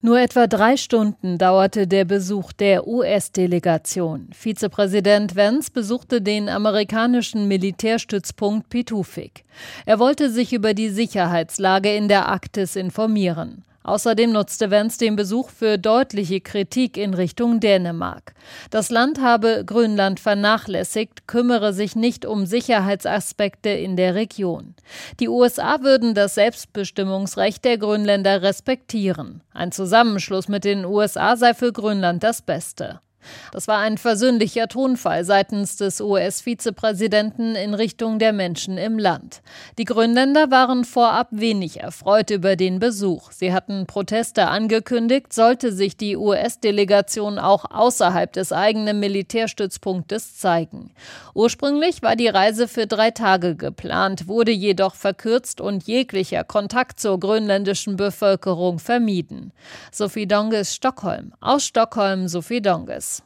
Nur etwa 3 Stunden dauerte der Besuch der US-Delegation. Vizepräsident Vance besuchte den amerikanischen Militärstützpunkt Pituffik. Er wollte sich über die Sicherheitslage in der Arktis informieren. Außerdem nutzte Vance den Besuch für deutliche Kritik in Richtung Dänemark. Das Land habe Grönland vernachlässigt, kümmere sich nicht um Sicherheitsaspekte in der Region. Die USA würden das Selbstbestimmungsrecht der Grönländer respektieren. Ein Zusammenschluss mit den USA sei für Grönland das Beste. Das war ein versöhnlicher Tonfall seitens des US-Vizepräsidenten in Richtung der Menschen im Land. Die Grönländer waren vorab wenig erfreut über den Besuch. Sie hatten Proteste angekündigt, sollte sich die US-Delegation auch außerhalb des eigenen Militärstützpunktes zeigen. Ursprünglich war die Reise für 3 Tage geplant, wurde jedoch verkürzt und jeglicher Kontakt zur grönländischen Bevölkerung vermieden. Sophie Donges, Stockholm. Aus Stockholm, Sophie Donges.